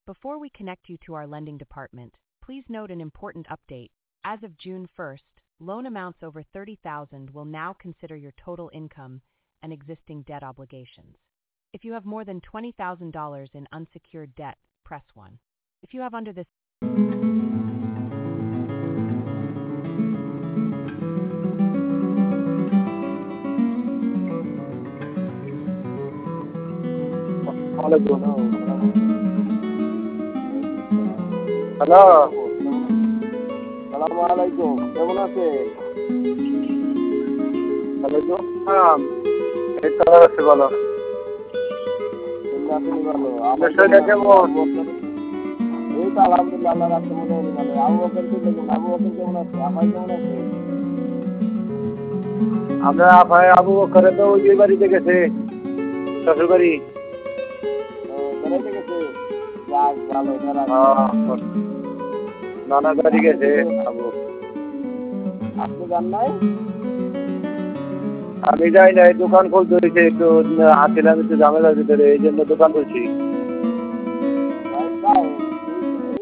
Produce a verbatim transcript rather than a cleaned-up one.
Before we connect you to our lending department, please note an important update. As of June first, loan amounts over thirty thousand dollars will now consider your total income and existing debt obligations. If you have more than twenty thousand dollars in unsecured debt, press one. If you have under this hello, সালাম আলাইকুম, কেমন আছেন? ওয়ালাইকুম আসসালাম। এই তো আছি ভালো। আপনি ভালো? আপনার শরীরটা কেমন? এই তো আলহামদুলিল্লাহ, আল্লাহ রাখছে মোটামুটি ভালো। আবু বকর কেমন? আবু বকর কেমন আছে? আপাই কেমন আছে? আমরা আপাই আবু বকরে তো ওই বাড়িতে গেছে, শ্বশুর বাড়ি। বেড়াইতে গেছে? যাক ভালো, নানা বাড়ি গেছে আবু। আপনি যান নাই? আমি যাই নাই, দোকান খুলতে হয়েছে, একটু আসছিলাম একটু ঝামেলার ভিতরে, এই জন্য দোকান খুলছি।